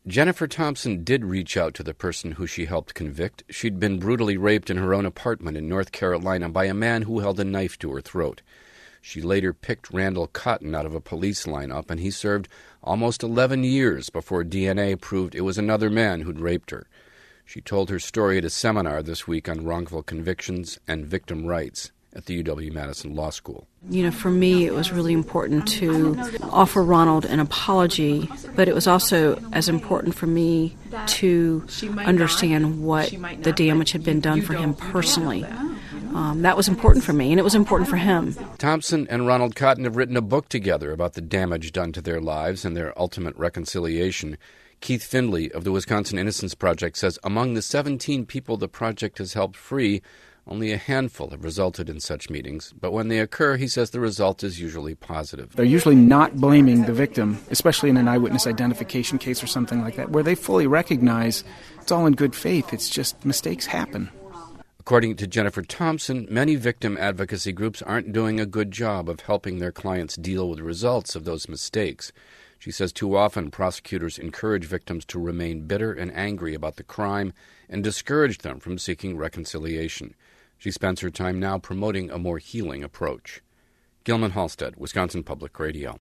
Jennifer Thompson did reach out to the person who she helped convict. She'd been brutally raped in her own apartment in North Carolina by a man who held a knife to her throat. She later picked Randall Cotton out of a police lineup, and he served almost 11 years before DNA proved it was another man who'd raped her. She told her story at a seminar this week on wrongful convictions and victim rights at the UW-Madison Law School. For me, it was really important to offer Ronald an apology, but it was also as important for me to understand what the damage had been done for him personally. That was important for me, and it was important for him. Thompson and Ronald Cotton have written a book together about the damage done to their lives and their ultimate reconciliation. Keith Findley of the Wisconsin Innocence Project says among the 17 people the project has helped free, only a handful have resulted in such meetings, but when they occur, he says the result is usually positive. They're usually not blaming the victim, especially in an eyewitness identification case or something like that, where they fully recognize it's all in good faith, it's just mistakes happen. According to Jennifer Thompson, many victim advocacy groups aren't doing a good job of helping their clients deal with the results of those mistakes. She says too often prosecutors encourage victims to remain bitter and angry about the crime and discourage them from seeking reconciliation. She spends her time now promoting a more healing approach. Gilman Halstead, Wisconsin Public Radio.